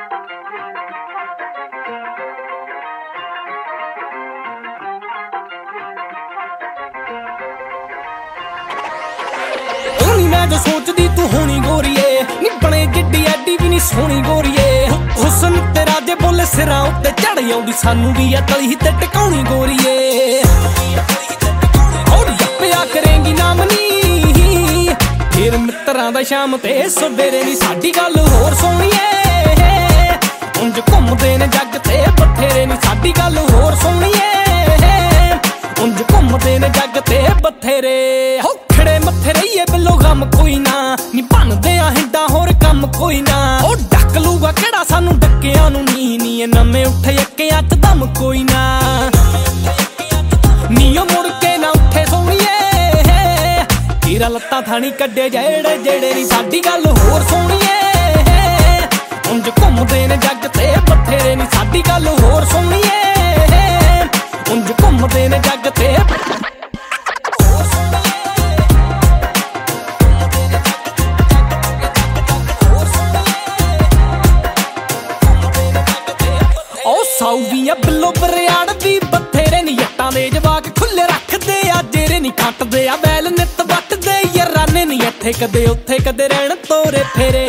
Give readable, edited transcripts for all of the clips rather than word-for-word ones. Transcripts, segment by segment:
मैं जो सोचदी तू होनी गोरीए नी बने जिड्डी एडी भी नी सोहनी गोरीए हुसन तेरा जे बोले सिरां उत्ते चढ़ आउंदी सानू भी आ तली ते टिकाउणी गोरीए और जप्पिया करेंगी नामनी फिर मित्रां दा शाम ते सवेरे नी साडी गल होर सोहणीए उंज घुमदे ने जग ते बथेरे नी साडी गल होर सोहणीए उंज घुमदे ने जग ते बथेरे खड़े मत्थे रहिए बिलो गम कोई ना नी बनदे आ हिंडा होर कम कोई ना ओ डक लूगा केड़ा सानू डकिया नू नी नी नवे उठे अक्कियां च दम कोई ना नीओ मुड़ के ना उठे सोहणीए हीरा लत्तां थानी कड्डे जेड़े जेड़े नी साडी गल होर सोहणीए उंज घुमदे ने जग ते बथेरे नी साडी गल होर सोहणीए उंज घुमदे ने जग ते साउदियां बिलो बरियाड़ दी बथेरे नी जट्टां दे जवाक खुले रखदे आ जेरे नी कटदे आ बैल नित वटदे याराने नी इत्थे कदे उत्थे कदे रहण तोरे फेरे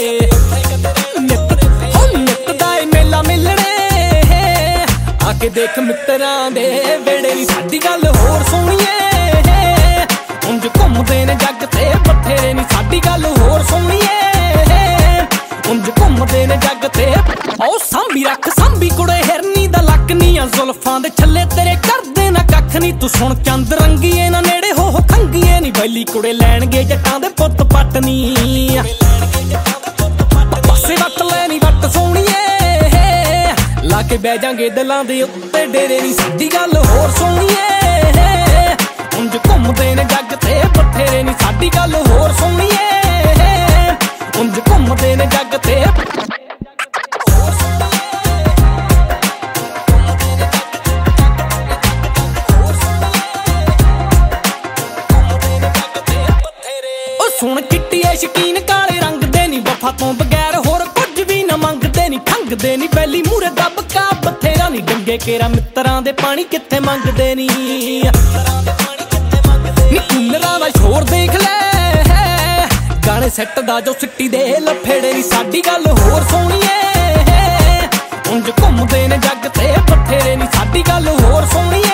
नित दा मेला मिलणे आके देख मित्रां दे वेड़े नी साडी गल होर सोहणीए उंज घुमदे ने जग ते बथेरे नी साडी गल होर सोहणीए उंज घुमदे ने जग ते ओ सांभी रख सांभी कुड़े हिरनी दा लक नी आ जुल्फां दे छल्ले तेरे करदे ना कख नी तू सुन चंद रंगीए ना नेड़े हो खंगीए नी बैली कुड़े लैणगे जट्टां दे पुੱਤ पट नी पासे वट लैनी वट सोहणीए लाके बह जांगे दिलां दे उत्ते डेरे नी साडी गल होर सोहणीए उंज घुमदे ने जग ते बथेरे नी साडी गल होर सोहणीए उंज घुमदे ने जग ते सुन चिट्टिए शकीन काले रंग दे नी वफा तो बगैर होर कुछ भी ना मंगदे नी खंगदे नी बैली मूरे दबका बथेरा नी डंगे केरा मित्रां दे पानी कित्थे मंगदे नी कूलरां दा शोर देख ले गाने सैट दा जो सिट्टी दे लफेड़े नी साडी गल होर सोहणीए उंज घुमदे ने जग ते बथेरे नी साडी गल होर सोहणीए